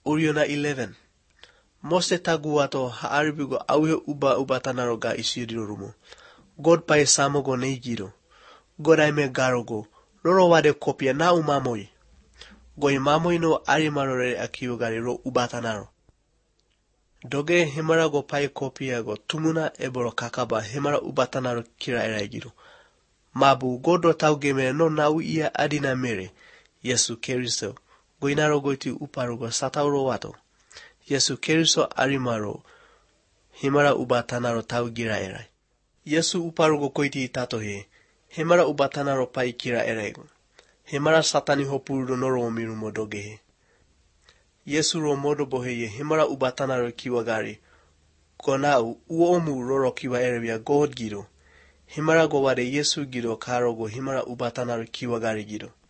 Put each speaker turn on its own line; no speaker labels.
Oriona 11. Mose taguato haaribigo auhe ubatanaro ga isiriro rumo. God pai samogo neigiro. God aime garogo. Roro wade kopia na umamoi. Goi mamoi no arimarore akiyogari ro ubatanaro. Doge himara go pai kopia go tumuna eboro kakaba himara ubatanaro kira eraigiro. Mabu godo taugeme no nau ia adina mere. Yesu Keriso. Goinaro goiti uparugo satauro wato. Yesu Keriso arimaro. Himara ubatanaro taugira erai. Yesu uparugo koiti tatohe. Himara ubatanaro pai kira eraigo. Himara satani hopuru noro omirumo dogehe. Yesu ro modo boheye himara ubatanaro kiwagari. Konau uomu roro kiwa erebia God giro. Himara go wade Yesu giro karogo himara ubatanaro kiwagari giro.